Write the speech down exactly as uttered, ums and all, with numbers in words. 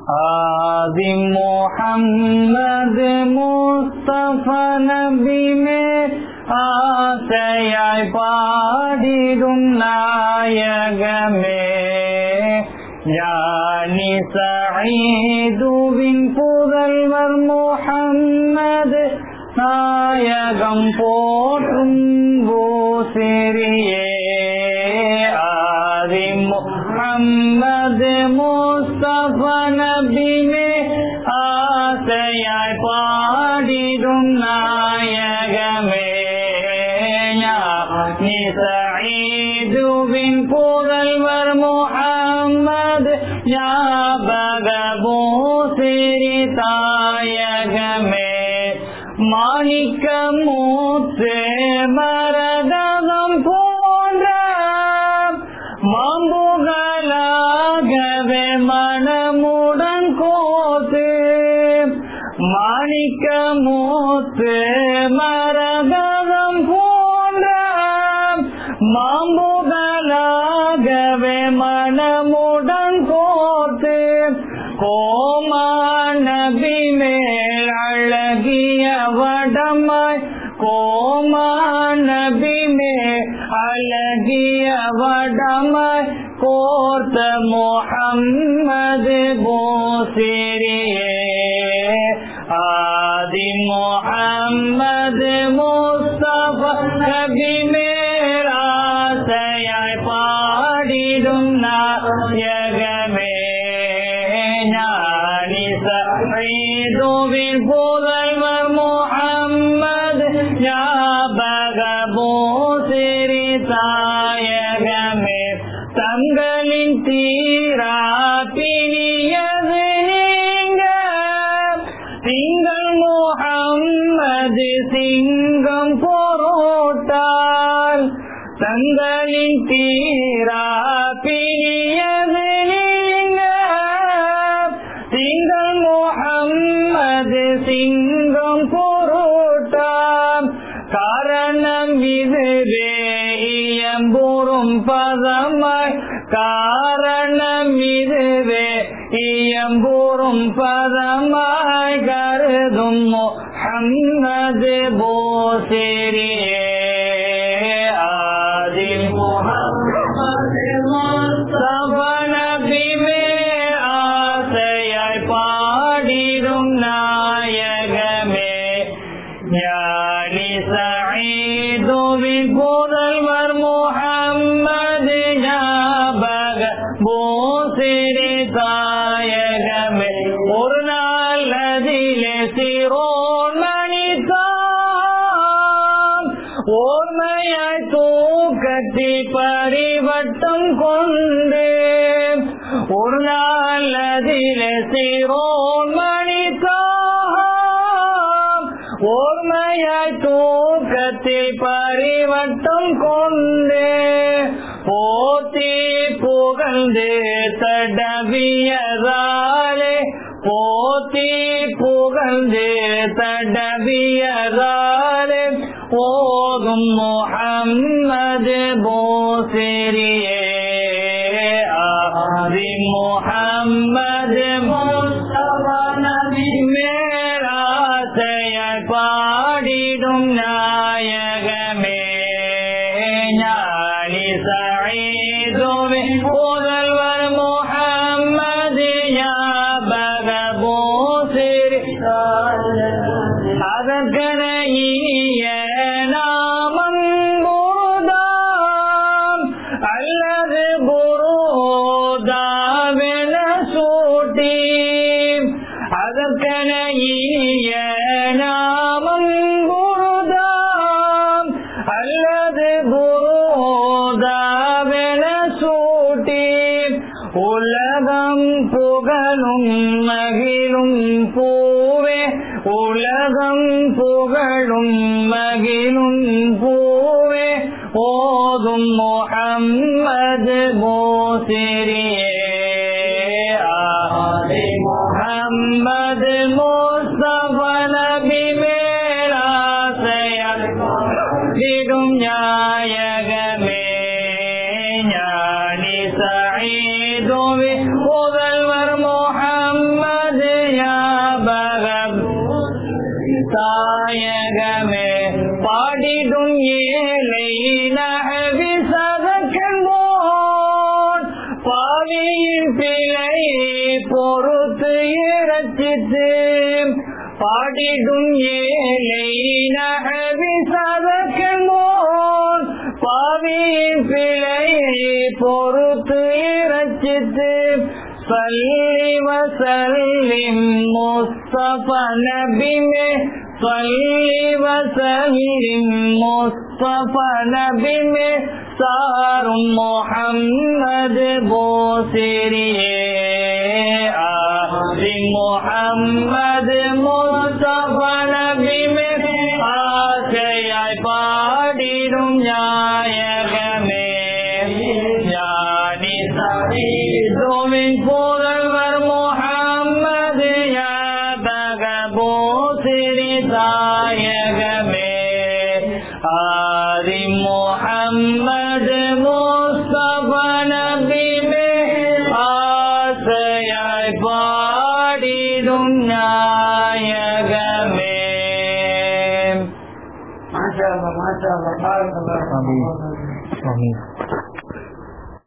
ஆதி முஹம்மது முஸ்தபா நபிமே ஆசையாய் பாடிடும் நாயகமே ஞானி சஈதுவின் புதல்வர் முஹம்மது நாயகம் போற்றும் பூசிரியே ஆதி முஹம்மது முஸ்தபா நபிமே ஆசையாய் பாடிடும் நாயகமே ஞானி சஈதுவின் புதல்வர் முஹம்மது ஞாபக பூசிரி தாயகமே மாணிக்க மூத்து மரதம் போன்ற மாம்புகளாகவே மனமுடன் கோத்து மாணிக்க மூத்து மரதம் போன்ற மாம்புகளாகவே மனமுடன் கோத்து கோமான நபி மேல் அழகிய வடமாய் கோமான நபி மேல் அழகிய வடமாய் கோர்த்த முஹம்மது பூசிரியே ஆதி முஹம்மது முஸ்தபா நபி மேல் ஆசையாய் பாடிடும் நாயகமே ஞானி சஈதுவின் புதல்வர் முஹம்மது ஞாபக பூசிரி தாயகமே தங்களின் தீரா பிணியது நீங்க திங்கள் முஹம்மது சிங்கம் பொருட்டால் தங்களின் தீரா பிணியது நீங்க திங்கள் முஹம்மது சிங்கம் பொருட்டாம் காரணம் இதுவே இயம்புறும் பதமாய் காரணம் இதுவே இயம்புறும் பதமாய் கருதும் முஹம்மது பூசிரியே ஆதி முஹம்மது முஸ்தபா நபி மேல் ஆசையாய் பாடிடும் நாயகமே ஞானி சஈதுவின் புதல்வர் முஹம்மது ஞாபக பூசிரி தாயகமே ஒரு நாள் அதிலே சிரோன்மணிதான் ஓர்மையாய் தூக்கத்தி பரிவட்டம் கொண்டு ஒரு நாள் அதிலே சிரோன்மணிதான் ஓர்மையாய் தூக்கத்தில் பரிவட்டம் கொண்டு போத்தி புகழ்ந்து தடவியதாலே போத்தி புகழ்ந்து தடவியதாலே ஓதும் முஹம்மது பூசிரியே ஆதி முஹம்மது முஸ்தபா நபி மேல் ஆசையாய் பாடிடும் நாயகமே ஞானி சஈதுவின் புதல்வர் முஹம்மது ஞாபக பூசிரி அதற்கென இனிய நாமம் குருதாம் அல்லது குருதாவென சூட்டி அதற்கென இனிய நாமம் குருதாம் அல்லது குருதாவென சூட்டி உலகம் புகழும் மகிழும் பூவே உலகம் புகழும் மகிழும் பூவே ஓதும் முஹம்மது பூசிரியே ஆதி முஹம்மது முஸ்தபா நபி மேல் ஆசையாய் பாடிடும் நாயகமே ஞானி சஈதுவின் புதல்வர் முஹம்மது பாடிடும் ஏழை நகவி சதக்கோன் பாவியின் பிழையை பொறுத்து இரட்சித்து பாடிடும் ஏழை நகவி சதக்கோன் பாவியின் பிழையை பொறுத்து இரட்சித்து சல்லி வசல்லிம் முஸ்தபா நபி மே சல்லி வசல்லிம் முஸ்தபா நபி மே சாரும் முஹம்மது போசிரியே ஆதி முஹம்மது முஸ்தபா நபி மே ஆசையாய் பாடிடும் நாயகமே ஞானி சரீதுவின் புதல்வர் முஹம்மது யாதக போசிரி தாயகமே ஆதி முஹம்மது முஸ்தபா நபி மே ஆசையாய் பாடிடும் நாயகமே. மாஷா அல்லாஹ் மாஷா அல்லாஹ்.